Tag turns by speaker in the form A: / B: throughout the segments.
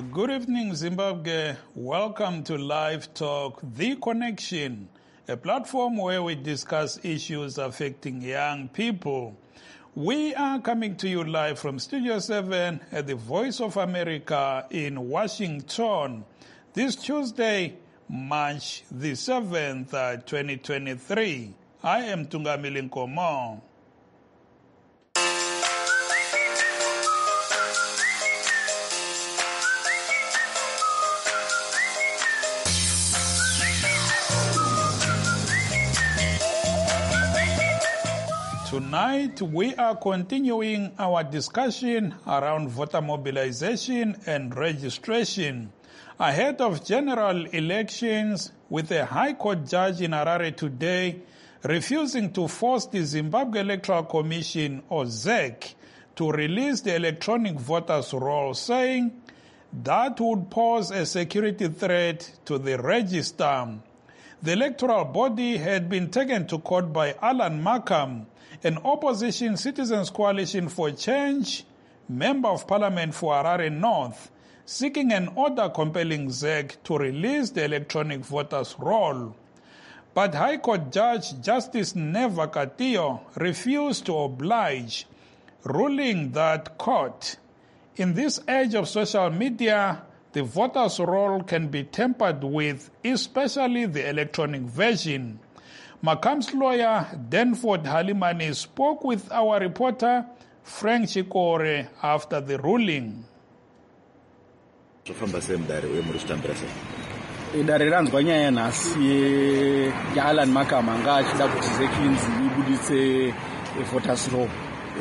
A: Good evening, Zimbabwe. Welcome to Live Talk, The Connection, a platform where we discuss issues affecting young people. We are coming to you live from Studio 7 at the Voice of America in Washington. This Tuesday, March the 7th, 2023. I am Tungamili Nkomo. Tonight, we are continuing our discussion around voter mobilization and registration ahead of general elections, with a High Court judge in Harare today refusing to force the Zimbabwe Electoral Commission, or ZEC, to release the electronic voters' roll, saying that would pose a security threat to the register. The electoral body had been taken to court by Alan Markham, an opposition Citizens Coalition for Change member of parliament for Harare North, seeking an order compelling ZEC to release the electronic voters' roll. But High Court Judge Justice Neva Katillo refused to oblige, ruling that, quote, "In this age of social media, the voters' roll can be tampered with, especially the electronic version." Markham's lawyer, Danford Halimani, spoke with our reporter, Frank Chikore, after the ruling.
B: Dare ranzwa nyaya nhasi yaAlan Markham anga achida kuti ZEC ibuditse voters roll.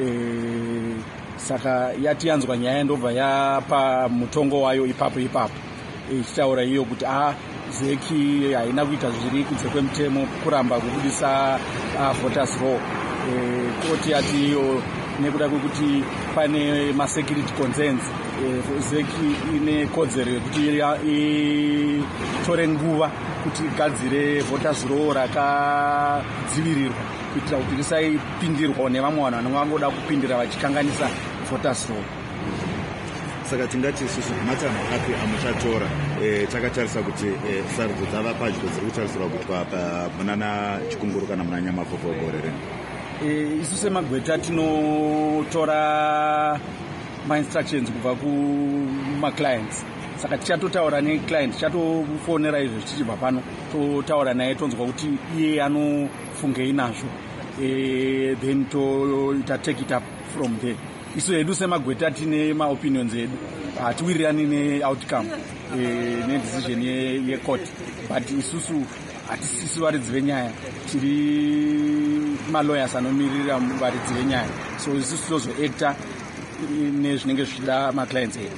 B: Saka yatiyanzwa nyaya ndobva yapa mutongo wayo ipapo ichitaura iyo kuti ZEC haina kuita zviri kunze kwemutemo kuramba kubudisa voters roll. Koti yati iyo nekuda kwekuti pane security concerns, ZEC ine kodzero yekuti itore nguva kuti igadzire voters roll rakadzivirirwa kuitira kuti risaipindirwa nevamwe vanhu vanenge vangoda kupindira vachikanganisa voters roll.
C: Saka tingati isusu matanho api amuchatora takatarisa kuti sarudzo dzava padyo dziri kutarisirwa kuitwa munana Chikunguru kana munana Nyamafofo gore rino.
B: Isu semagweta tinotora ma-instructions kubva kuma-clients. Saka tichatotaura neclient, tichatofonera izvo tichibva pano, totaura naye tonzwa kuti iye anofungei nazvo, then take it up from there. Isu hedu semagweta tine ma-opinions hedu, hatiwirirani ne-outcome ne-decision ye-court, but isusu hatisisi varidzi venyaya, tiri ma-lawyers anomirira varidzi venyaya, so isusu tozoacta nezvinenge zvichida ma-clients hedu.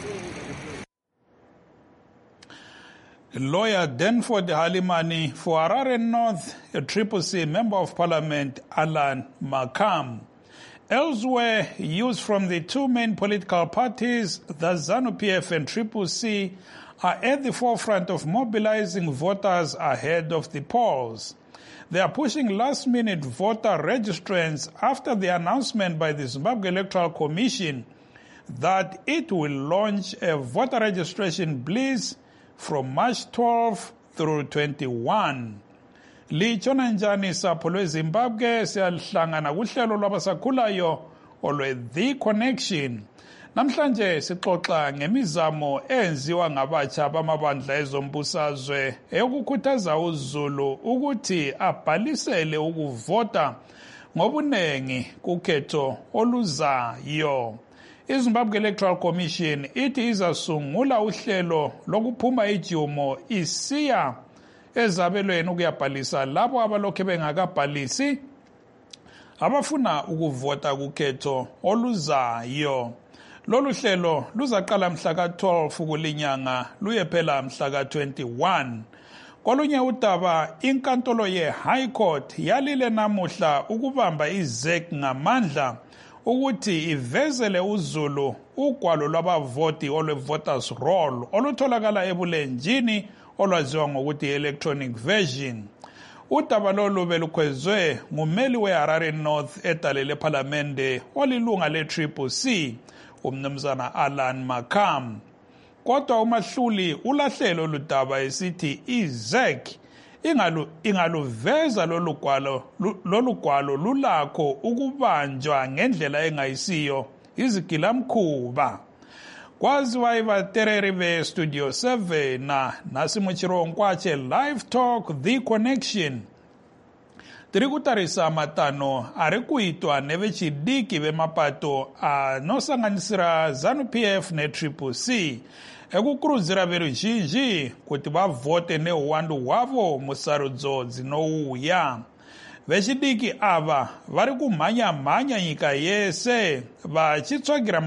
A: Lawyer Danford Halimani for Harare North, a CCC member of parliament, Alan Markham. Elsewhere, youth from the two main political parties, the ZANU-PF and CCC, are at the forefront of mobilizing voters ahead of the polls. They are pushing last-minute voter registrants after the announcement by the Zimbabwe Electoral Commission that it will launch a voter registration blitz from March 12 through 21. Lichona njani sapho lweZimbabwe siyahlangana kuhlelo lwabasakhulayo olwe-The Connection. Namhlanje sixoxa ngemizamo enziwa ngabatsha bamabandla ezombusazwe eyokukhuthaza uZulu ukuthi abhalisele ukuvota ngobunengi kukhetho oluzayo. iZimbabwe Electoral Commission ithi izasungula uhlelo lokuphuma ijumo isiya ezabelweni ukuyabhalisa labo abalokhe bengakabhalisi abafuna ukuvota kukhetho oluzayo. Lolu hlelo luzaqala mhla ka-12 kulinyanga luye phela mhla ka-21. Kolunye udaba, inkantolo ye-High Court yalile namuhla ukubamba iZEC ngamandla ukuthi ivezele uZulu ugwalo lwabavoti olwe-voters roll olutholakala ebulenjini olwaziwa ngokuthi electronic version. Udaba lolu belukhwezwe ngumeli we-Harare North edalele parliamente olilunga le-CCC, umnumzana Alan Markham. kodwa umahluli ulahlelo ludaba esithi iZEC ingaluveza lolu gwalo lulakho ukubanjwa ngendlela engayisiyo izigilamkhuba. Kwaziwa ivatereri ve-Studio 7 nasi muchirongwa Live Talk The Connection. Tiri kutarisa matano ari kuitwa nevechidiki vemapato anosanganisira ZANU-PF ne-CCC ekukurudzira veruzhinji kuti vavhote neuwandu hwavo musarudzo dzinouya. Vechidiki ava vari kumhanya-mhanya nyika yese vachitsvagira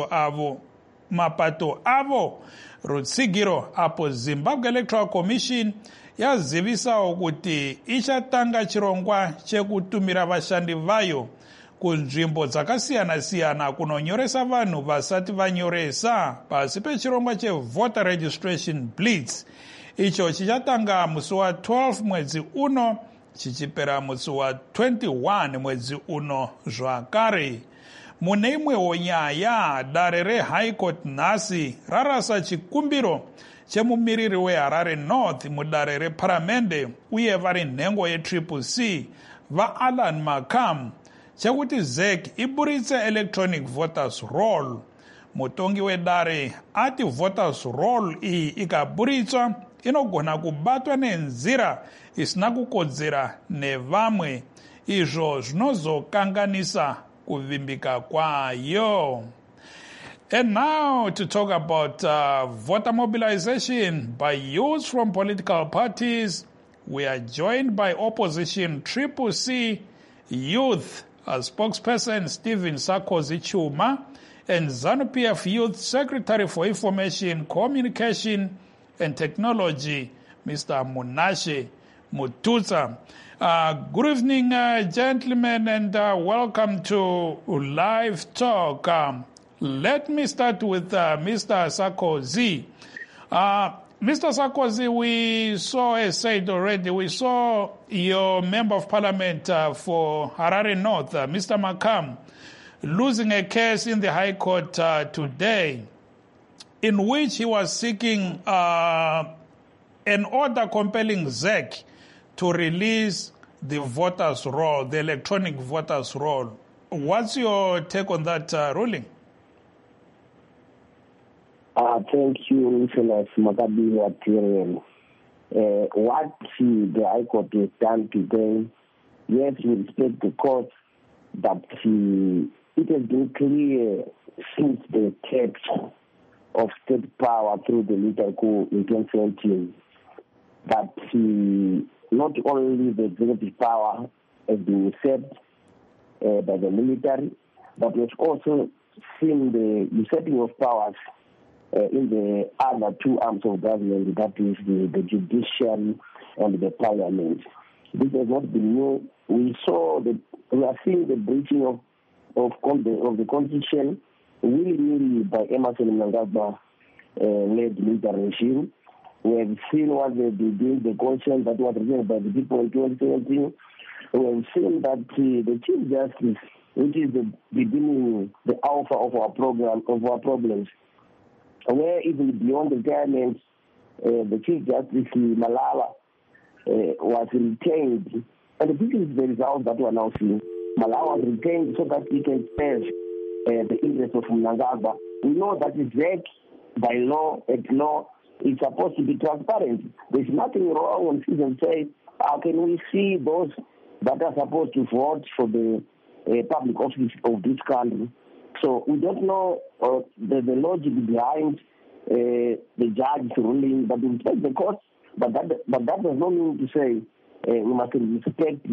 A: mapato avo rutsigiro apo Zimbabwe Electoral Commission yazivisawo kuti ichatanga chirongwa chekutumira vashandi vayo kunzvimbo dzakasiyana-siyana kunonyoresa vanhu vasati vanyoresa pasi pechirongwa chevoter registration blitz. Icho chichatanga musi wa 12 mwedzi uno chichipera musi wa 21 mwedzi uno zvakare. Mune imwewo nyaya, dare reHigh Court nhasi rarasa chikumbiro chemumiriri weHarare North mudare reparamende uye vari nhengo ye-CCC vaAlan Makam chekuti ZEC iburitse electronic voters roll. Mutongi wedare ati voters roll iyi ikaburitswa inogona kubatwa nenzira isina kukodzera nevamwe, izvo zvinozokanganisa kuvimbika kwayo. And now to talk about voter mobilization by youth from political parties, we are joined by opposition CCC youth spokesperson Stephen Sarkozy Chuma and ZANU-PF Youth Secretary for Information, Communication and Technology, Mr. Munashe Mututsa. Good evening, gentlemen, and welcome to Live Talk. Let me start with Mr. Sarkozy. Mr. Sarkozy, we saw, as said already, we saw your Member of Parliament for Harare North, Mr. Makam, losing a case in the High Court today, in which he was seeking an order compelling ZEC to release the voters' roll, the electronic voters' roll. What's your take on that ruling?
D: Thank you, Nicholas Makabi Waterian. What the High Court has done today, yes, we respect the court, but it has been clear since the text of state power through the military coup in 2017 that not only the executive power has been usurped by the military, but we've also seen the usurping of powers in the other two arms of government, that is the judiciary and the parliament. This has not been new. We are seeing the breaching of the constitution willy-nilly by Emmerson Mnangagwa led military regime. We have seen what they did doing, the conscience that was revealed by the people in 2017. We have seen that the Chief Justice, which is the beginning, the alpha of our problems, where even beyond the retirement, the Chief Justice Malala was retained, and this is the result that we are now seeing. Malala was retained so that he can serve the interests of Mnangagwa. We know that the ZEC, by law, at law, is supposed to be transparent. There's nothing wrong when citizens say, how can we see those that are supposed to vote for the public office of this country? So we don't know the logic behind the judge's ruling, but we respect the court. But that does not mean to say we must respect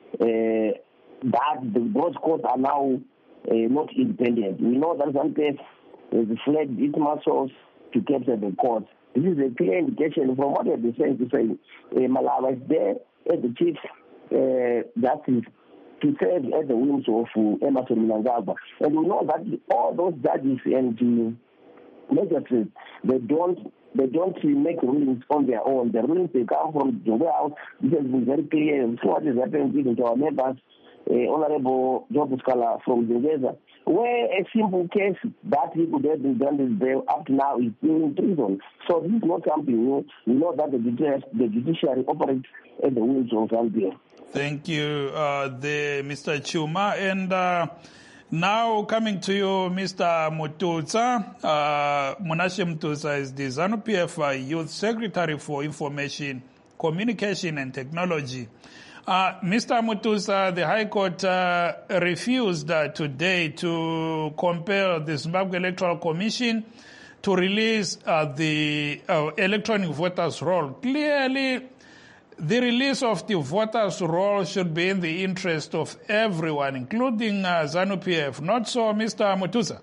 D: that those courts are now not independent. We know that ZANU-PF has fled its muscles to capture the court. This is a clear indication from what they're saying to say Malala is there as the Chief Justice to serve at the whims of Emmerson Mnangagwa. And we know that all those judges and magistrates, they don't make rulings on their own. The rulings, they come from the warehouse. This has been very clear. So what is happening even to our neighbors Honorable Job Scala from Zingeza, where a simple case that he could have been done this bail up to now is still in prison. So this is not something new. We know that the judiciary operates at the wheels of Zambia.
A: Thank you, Mr. Chuma. And now coming to you, Mr. Mututsa. Munashe Mututsa is the ZANU-PF Youth Secretary for Information, Communication and Technology. Mr. Mututsa, the High Court refused today to compel the Zimbabwe Electoral Commission to release the electronic voters' roll. Clearly, the release of the voters' roll should be in the interest of everyone, including ZANU-PF. Not so, Mr. Mututsa?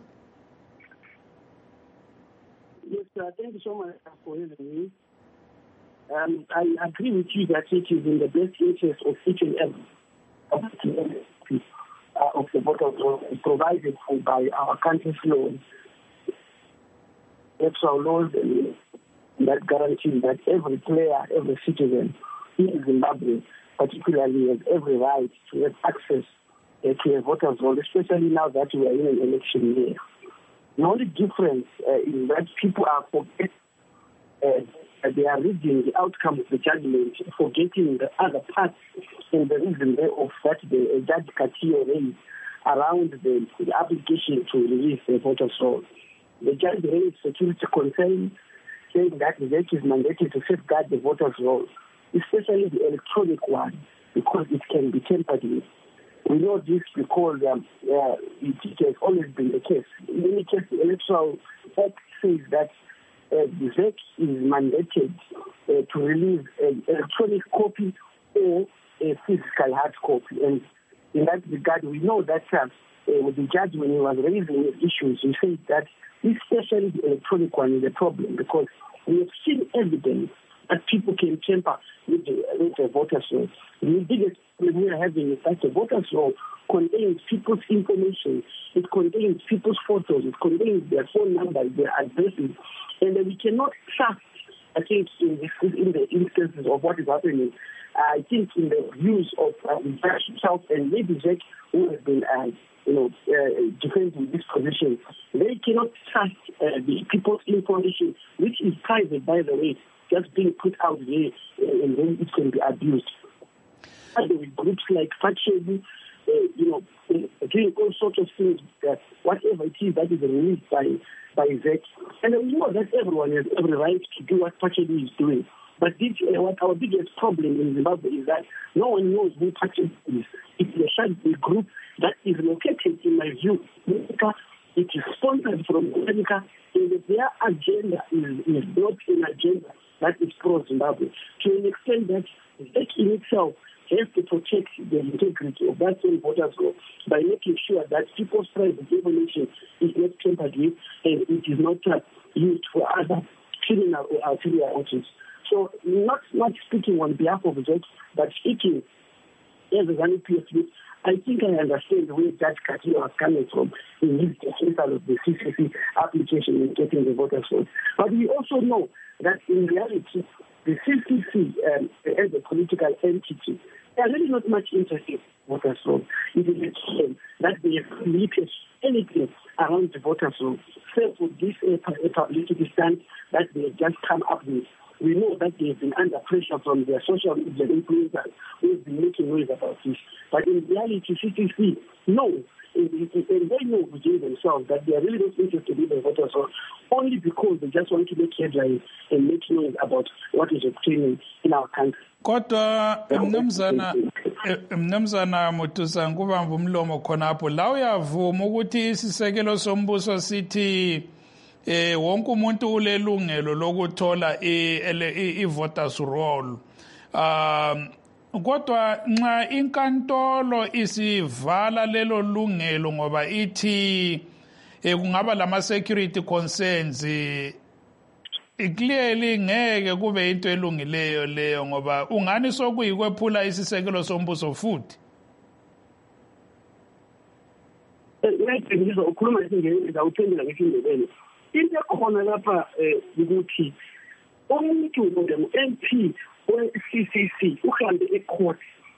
E: Yes, thank you so much for having me. I agree with you that it is in the best interest of each and every of the voters provided for by our country's laws. Electoral laws that guarantee that every player, every citizen in Zimbabwe, particularly has every right to have access to a voter's roll, especially now that we are in an election year. The only difference is that people are forgetting. They are reading the outcome of the judgment, forgetting the other parts and the reason of that the Judge Katia raised around the application to release the voters' roll. The judge raised security concerns, saying that the judge is mandated to safeguard the voters' roll, especially the electronic one, because it can be tampered with. We know this because it has always been the case. In any case, the Electoral Act says that the VEC is mandated to release an electronic copy or a physical hard copy. And in that regard, we know that with the judge, when he was raising the issues, he said that especially the electronic one is a problem because we have seen evidence that people can tamper with the voters' roll. The biggest problem we are having is that the voters' roll contains people's information, it contains people's photos, it contains their phone numbers, their addresses, and we cannot trust, I think, in the instances of what is happening. I think in the views of the judge himself and maybe Jack, who has been, defending this position, they cannot trust the people's information, which is private, by the way, just being put out there, and then it can be abused. And with groups like Fatshebu, doing all sorts of things, whatever it is that is released by VEC. And we know that everyone has every right to do what Fatshebu is doing. But what our biggest problem in Zimbabwe is that no one knows who Fatshebu is. It's a group that is located, in my view, America. It is sponsored from America, and their agenda is not an agenda that is pro-Zimbabwe, to an extent that VEC in itself has to protect the integrity of that same voters' roll by making sure that people's private information is not tampered with and it is not used for other criminal or ulterior motives. So not speaking on behalf of VEC, but speaking as a ZANU-PF youth, I think I understand where Judge Katia was coming from in his dismissal of the CCC application in getting the voters' roll. But we also know that in reality, the CCC as a political entity, they are really not much interested in voters' roll. It is a shame that they have limited anything around the voters' roll, except for this publicity stunt that they have just come up with. We know that they have been under pressure from their social media influencers who have been making noise about this. But in reality, CCC, no. And they know within themselves that they are really not interested in the voters' roll, only because they just want to make headlines and make noise about what is obtaining in our country.
A: Kodwa mnumzana Mututsa ngubamba umlomo khonapho la uyavuma ukuthi isisekelo sombuso sithi wonke umuntu ulelungelo lokuthola i-voters roll. Kodwa nxa inkantolo isivala lelo lungelo ngoba ithi kungaba lama security concerns, clearly ngeke kube into elungileyo leyo ngoba ungani sokuyikwephula isisekelo sombuso futhi.
E: Ukhuluma ngizawuphendula ngesindebele. Into ekhona lapha ukuthi umuntu nje MP we-CCC uhambe ecourt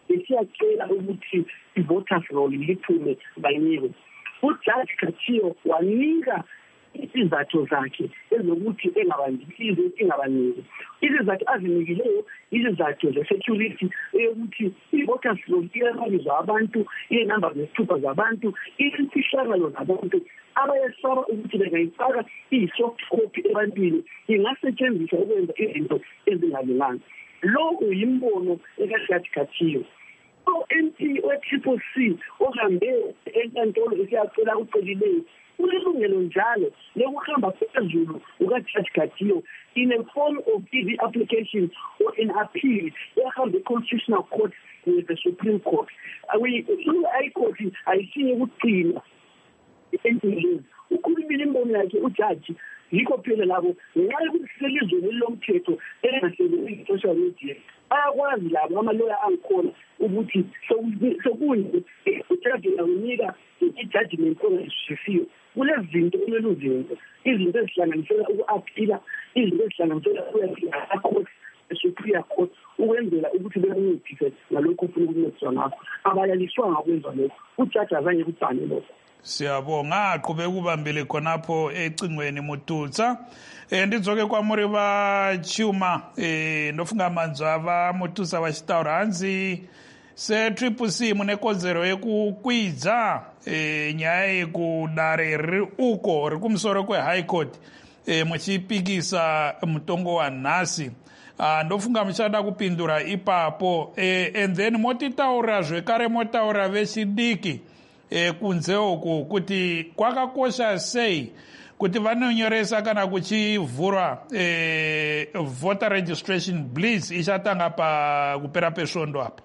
E: besiyacela ukuthi i-voters roll liphume bayinikwe. Ujaji Kathiyo wanika izizathu zakhe ezokuthi ingabaniki. Izizathu azinikileyo izizathu ze-security eyokuthi i-voters roll iyabalizwa abantu, iy'namba zesithupha zabantu, imfihlakalo zabantu abayesaba ukuthi bengayifaka iyi-soft copy ebantwini ingasetshenziswa ukwenza izinto ezingalunganga. Lo uyimbono ekaJaji Kathiyo. O-MP we-Triple C ohambe enkantolo esiyacela ucelileyo unelungelo njalo lokuhamba phezulu ukaJaji Kathiyo in a form of the application or an appeal ehambe constitutional court with the Supreme Court. I court ayishiye ukuqina endleleni. Ukhulumile imbono yakhe ujaji yikho phela labo ngenxa yokuthi selizweni lomthetho engasebenzi social media bayakwazi labo amaloya angikhona ukuthi sokunye ujaji unika i-judgment ongayizwisisiyo kulezi zinto uleluzinto izinto ezihlanganisela uku-apila izinto ezihlanganisela uku-court e-Superior Court ukwenzela ukuthi bekunethise ngalokho ofuna ukuncediswa ngakho abayaliswanga ukwenza lokho ujaji azange kubhane lokho.
A: Siyabonga aqhubeka ubambile khonapho ecingweni Mututsa. Ndidzoke kwamuri va Chuma ndofunga manzwa va Mututsa va xitaura hanzi se Triple C mune kodzero yekukwidza nyaya yekudare riri uko ri kumusoro kwe-High Court muchipikisa mutongo wa nhasi. Ndofunga muchada kupindura ipapo and then motitaura zvekare motaura vechidiki kunze uku kuti kwakakosha sei kuti vanonyoresa kana kuchivhurwa voter registration blitz ichatanga pakupera pesvondo apa.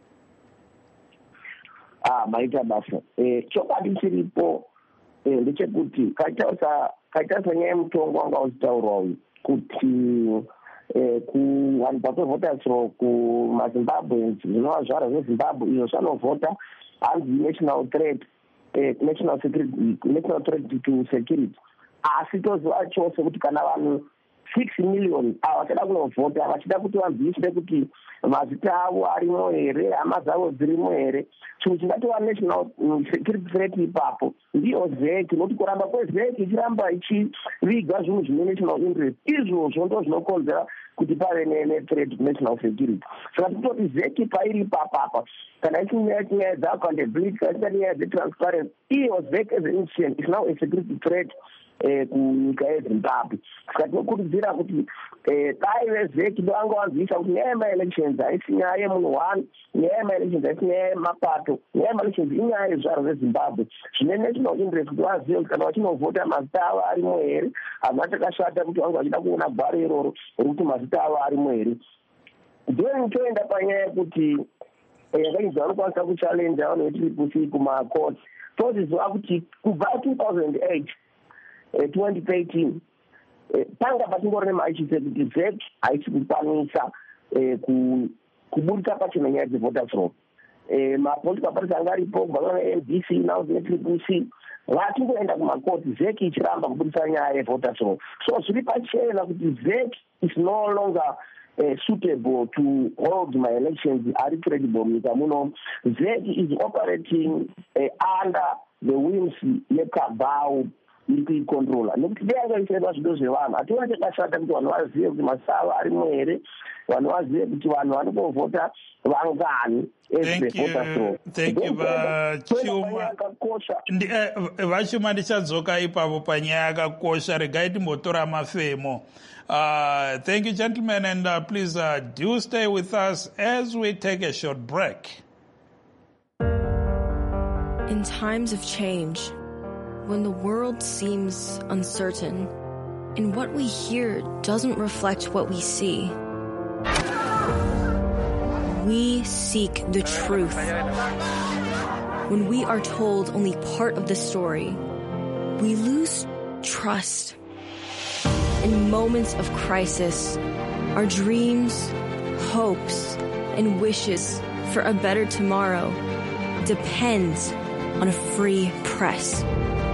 D: Maita basa chokwadi chiripo ndechekuti kaita sanyaya yemutongo wanga uchitaurwa uyu kuti kuwanikwa kwevoters roll kumazimbabwe zvinova zvaro zvezimbabwe izvo zvanovhota hanzi national threat to security. Asi toziva chose kuti kana vanhu 6 million vachada kunovhota vachida kuti vanzwisise kuti mazita avo arimo here, hama dzavo dzirimo here, chinhu chingatova national security threat ipapo ndiyo ZEC, nokuti kuramba kweZEC ichiramba ichiviga zvinhu zvine national interest izvozvo ndo zvinokonzera kuti pave ne-threat to national security. Saka tototi ZEC pairi papapa kana ichinyaya dza-accountability kana ichinyaya dze-transparency, iyo ZEC as an institution is now a security threat kunyika yeZimbabwe. Saka tinokurudzira kuti dai veZEC ndovanga vanzwisa kuti nyaya yema-elections haisi nyaya yemunhu one, nyaya yema-elections haisi nyaya yemapato, nyaya yema-elections inyaya yezvaro zveZimbabwe zvine national interest kuti vazive kuti kana vachinovhota mazita avo arimo here, hamuna chakashata kuti vange vachida kuona gwaro iroro rokuti mazita avo arimo here. Then toenda panyaya yekuti yakaidza vanokwanisa kuchallenja vanhu veTriple C kumakoti. Toziziva kuti kubva 2008 2013 tanga patingori nemaichise kuti ZEC haisi kukwanisa kuburitsa pachena nyaya dzevoters roll. Mapolitical parties anga aripo kubva NDC now neTriple C vatingoenda kumakoti ZEC ichiramba kuburitsa nyaya yevoters roll. So zviri pachena kuti ZEC is no longer suitable to hold my elections ari credible munyika muno. ZEC is operating under the wings yekabhau iri kuikontrola nekuti deyangaiseva zvido zvevanhu hatina chakashata kuti vanhu vazive kuti mazita avo arimo here, vanhu vazive kuti vanhu vanokovhota vangani
A: vachuma ndichadzoka ipapo panyaya yakakosha regai timbotora mafemo. Thank you, gentlemen, and please do stay with us as we take a short break.
F: In times of change, when the world seems uncertain and what we hear doesn't reflect what we see, we seek the truth. When we are told only part of the story, we lose trust. In moments of crisis, our dreams, hopes, and wishes for a better tomorrow depend on a free press.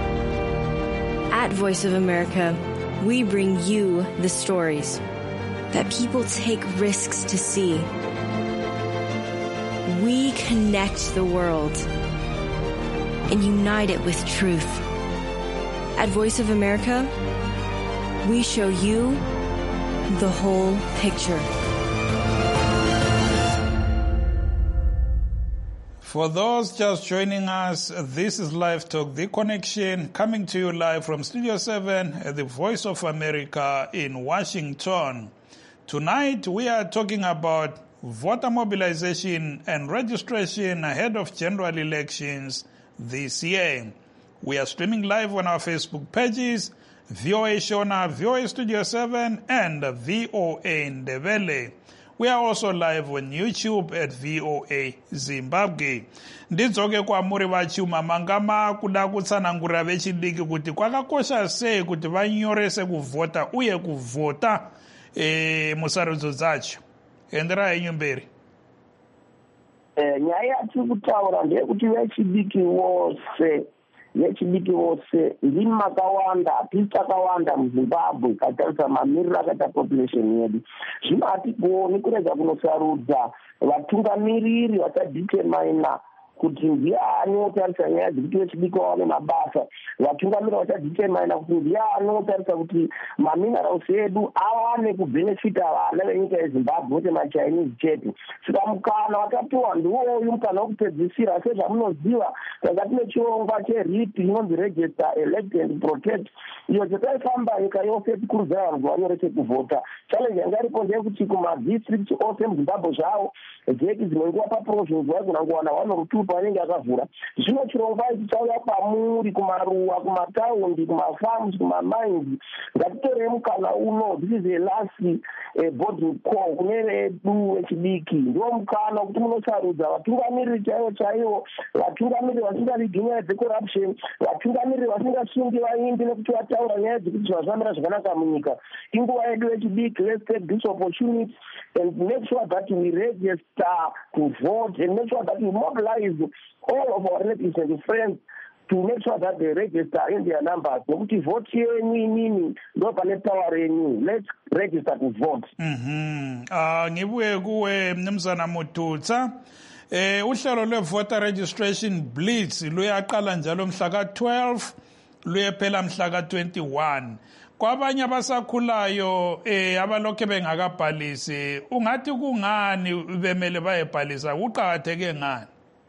F: At Voice of America, we bring you the stories that people take risks to see. we connect the world and unite it with truth. At Voice of America, we show you the whole picture.
A: For those just joining us, this is Live Talk, The Connection, coming to you live from Studio 7 at the Voice of America in Washington. Tonight, we are talking about voter mobilization and registration ahead of general elections this year. We are streaming live on our Facebook pages, VOA Shona, VOA Studio 7, and VOA Ndebele. We are also live on YouTube at VOA Zimbabwe. Ndidzoke kwamuri vachuma mangama kuda kutsanangurira vechidiki kuti kwakakosha sei kuti vanyorese kuvhota uye kuvhota musarudzo dzacho. Endera henyu mberi.
D: Nyaya yatiri kutaura ndeyekuti vechidiki vose ndini makawanda hatisi takawanda muzimbabwe katarisa mamiriro akaita population yedu. Zvino hatigoni kurega kunosarudza vatungamiriri vachadetermina kuti ndiani otarisa nyaya dzekuti vechidiki vawane mabasa, vatungamiriri vachadetermina kuti ndiani otarisa kuti maminerals edu awane kubhenefita vana venyika yezimbabwe vote machinese chete. Saka mukana watapiwa ndiwoyu mukana wokupedzisira. Sezvamunoziva tanga tine chirongwa cherip inonzi register elect and protect, iyo chataifamba nyika yose tikurudzira vanhu vanyorese kuvhota. Challenge yanga iripo ndeyekuti kumadistricts ose muzimbabwe zvavo jeki dzinonguva paprovince vaigona kuwana 1 or 2 panenge akavhura. Zvino chirongwa ichi chauya kwamuri kumaruwa, kumataundi, kumafarms, kumamines. Ngatitorei mukana uno. This is a last boarding call kune vedu vechidiki. Ndiwo mukana kuti munosarudza vatungamiriri chaivo, vatungamiriri vasingavigi nyaya dzecorruption, vatungamiriri vasingasungi vaimbi nekuti vataura nyaya dzekuti zvazvamira zvakanaka munyika. Inguva yedu vechidiki. Let's take this opportunity and make sure that we register to vote and make sure that we mobilize all of our relatives and friends to make sure that they register in their numbers. Nokuti vote yenyu inini ndo pane power yenyu. Let's register to vote.
A: Ngibuye kuwe Mnumzana Mututsa. Uhlelo lwe-voter registration blitz luyaqala njalo mhla ka-12 luyephela mhla ka-21. Kwabanye abasakhulayo abalokhe bengakabhalisi, ungathi kungani bemele bayebhalisa, kuqakatheke ngani?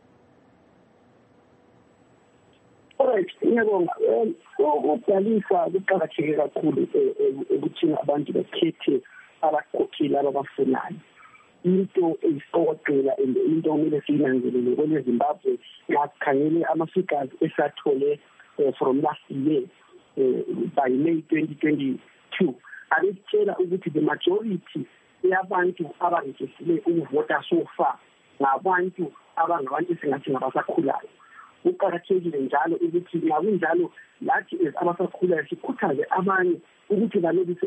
E: Alright, ngiyabonga. Ukubhalisa kuqakatheke kakhulu ukuthi abantu bakhethe abakhokheli ababafunayo. Into eyiqoqela into okumele siyinanzelele kweleZimbabwe ngakhangele ama-figures esathole from last year by May 2022 abetshela ukuthi the majority yabantu abarejistile ukuvota so far ngabantu abangabantu esingathi ngabasakhulayo. Kuqakathekile njalo ukuthi ngakunjalo lathi abasakhulayo sikhuthaze abanye ukuthi balobise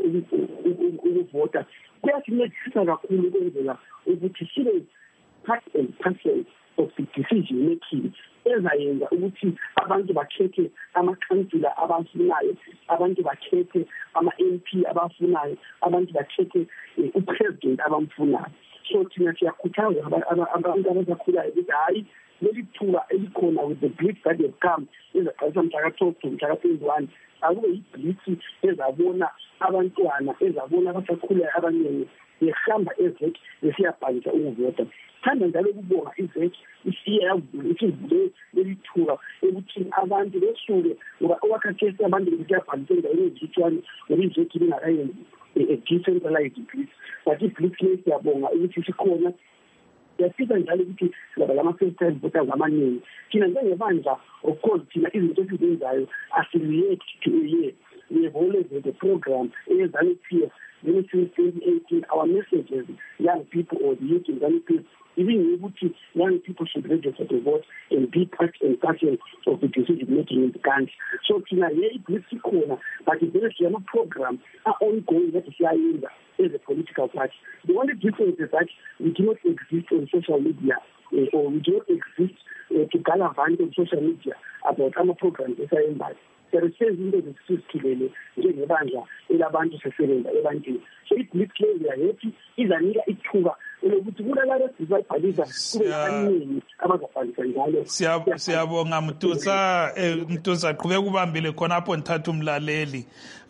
E: ukuvota. Kuyasincedisa kakhulu ukwenzela ukuthi sibe part and parcel of the decision making ezayenza ukuthi abantu bakhethe amakhansila abafunayo, abantu bakhethe ama-MP abafunayo, abantu bakhethe upresident abamfunayo. So thina siyakhuthaza abantu abasakhulayo ukuthi hayi leli thuba elikhona with the blitz that have come ezaqalisa mhla ka-12 to mhla ka-21 akube yiblitz ezabona abantwana, ezabona abasakhulayo abaningi behamba ezek besiyabhalisa ukuvota. Thanda njalo ukubonga izek isiyavule leli thuba ekuthini abantu besuke ngoba owakhathesi abantu besiyabhalisa endaweni ezitshwane ngoba izek ibingakayenzi decentralized blitz. But iblitz le siyabonga ukuthi sikhona. Yasika njalo ukuthi lama-first time voters amaningi. Thina njengebandla, of course, thina izinto esizenzayo asi-react to a year. We have always had a program in ZANU-PF. Since 2018, our messages, young people or the youth in ZANU-PF, even ukuthi young people should register to vote and be part and parcel of the decision making in the country. So thina yeyiblitz ikhona, but there's a program ongoing that siyayenza as a political party. The only difference is that we do not exist on social media or we do not exist to gallivant on social media about our programs esayenzayo. Serisezi into zesizithulele njengebandla elabantu sesebenza ebantwini. So iblitz le we are happy izanika ithuba ukuthi kulalala sizayibhalisa kube abaningi abazabhalisa njalo.
A: Siyabonga Mtutsa qhubeka ubambile khonapho nithatha umlaleli.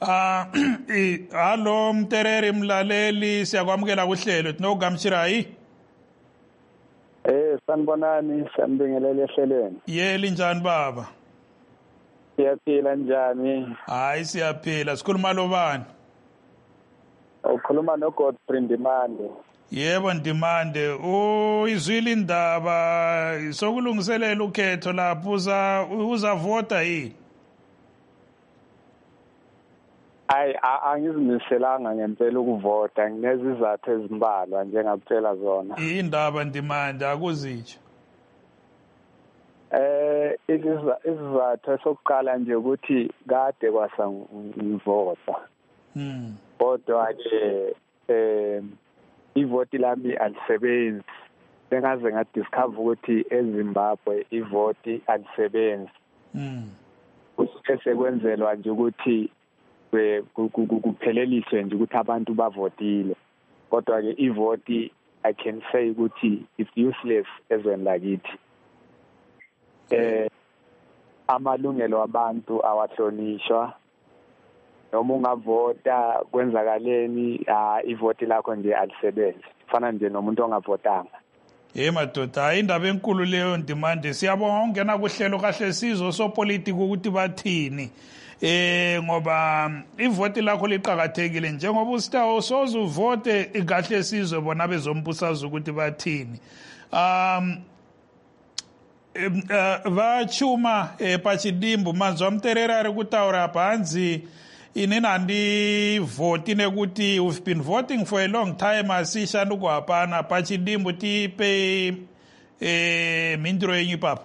A: Hallo Mtereri mlaleli, siyakwamukela kuhlelo. Tinogamshirayi?
G: Sanibonani, sanibingelele ehlelweni.
A: Yeli njani baba?
G: Siyaphila njani?
A: Hayi siyaphila. Sikhuluma lobani?
G: Ukhuluma noGodfrey Ndimande.
A: Yebo Ndimande, izwile indaba sokulungiselela ukhetho lapho uzavota yini?
G: Hayi angizimiselanga ngempela ukuvota, nginezizathu ezimbalwa njengakutshela zona.
A: Indaba Ndimande akuzitsho.
G: Isizathu sokuqala nje ukuthi kade kwasa ngivota. Kodwa-ke ivoti lami alisebenzi. Sengaze ngadiscover ukuthi eZimbabwe ivoti alisebenzi. Kusuke sekwenzelwa nje ukuthi kupheleliswe nje ukuthi abantu bavotile. Kodwa-ke ivoti I can say ukuthi it's useless ezweni lakithi. Amalungelo abantu awahlonishwa. Noma ungavota kwenzakaleni ivoti lakho nje alisebenzi. Fana nje nomuntu ongavotanga.
A: Madoda, indaba enkulu leyo Ndimande. Siyabonga ungena kuhlelo kahle sizwe sopolitiki ukuthi bathini. Ngoba ivoti lakho liqhakathekile njengoba usitawo soze uvote kahle sizwe bona bezombusaza ukuthi bathini. Vachuma pachidimbu manzwa Mtereri ari kutaura panzi inini handivhoti nekuti we've been voting for a long time asi shanduko hapana. Pachidimbu tipe mhinduro yenyu ipapo.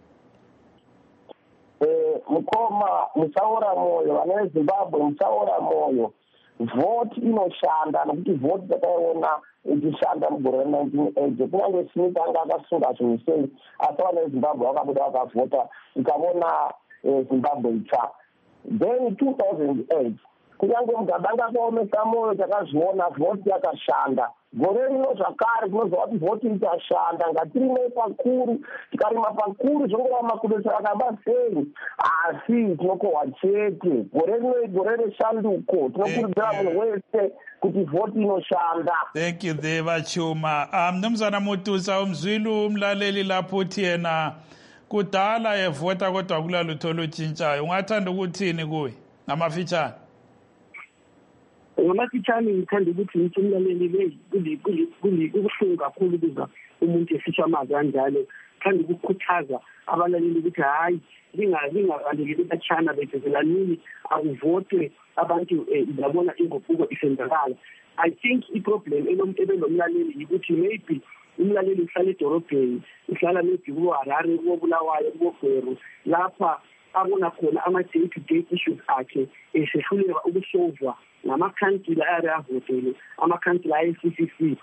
D: Mukoma musaura moyo, vana veZimbabwe musaura moyo. Voti inoshanda nokuti voti dzataiona ichishanda mugore re1980 kunyange Smith anga akasunga zvinhu sei asi vana veZimbabwe vakabuda vakavhota ikavona Zimbabwe itsva. Then 2008 kunyange Mugabe anga akaomesa moyo takazviona vhoti yakashanda. Gore rino zvakare tinozwa kuti vhoti ichashanda, ngatirime pakuru, tikarima pakuru zvongorama kudetsera kamba sei, asi tinokohwa chete. Gore rino igore reshanduko, tinokurudzira munhu wese kuti vhoti inoshanda.
A: Thank you Deva Chuma. Mnumzana Mututsa umzwile umlaleli lapho uthi yena kudala evota kodwa kulalutho olutshintshayo. Ungathanda ukuthini kuye ngamafitshane?
E: Ngamafitshane ngithanda ukuthi ngithi umlaleli kubuhlungu kakhulu ukuza umuntu efisha amazwi kanjalo. Thanda ukukhuthaza abalaleli ukuthi hayi lingabalekeli bachana bethezelanini akuvotwe abantu babona inguquko isenzakala. I think iproblem elomlaleli ukuthi maybe umlaleli uhlala edorobheni, uhlala maybe kuHarare, kuBulawayo, kuGweru, lapha abona khona ama-day-to-day issues akhe esehluleka ukusolvwa namakhansila ayavotele, amakhansila aye-CCC.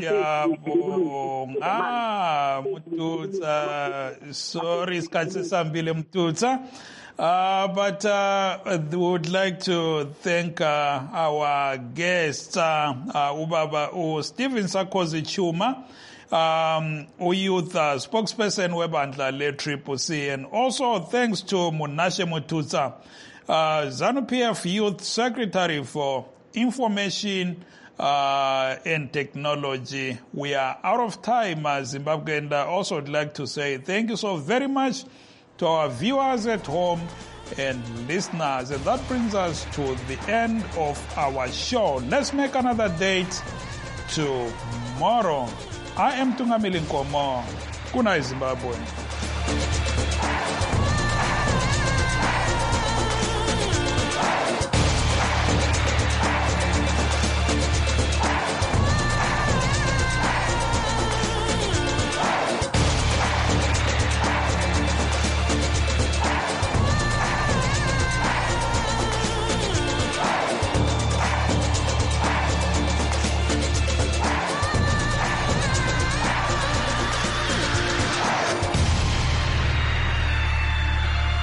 A: Siyabonga Mututsa, sorry isikhathi sesambile Mututsa. But we would like to thank our guests, Ubaba Stephen Sarkozy Chuma, youth spokesperson webandla le-CCC, and also thanks to Munashe Mututsa, ZANU-PF Youth Secretary for Information and Technology. We are out of time, Zimbabwe, and I also would like to say thank you so very much to our viewers at home and listeners. And that brings us to the end of our show. Let's make another date tomorrow. I am Tungamili Nkomo. Good night, Zimbabwe.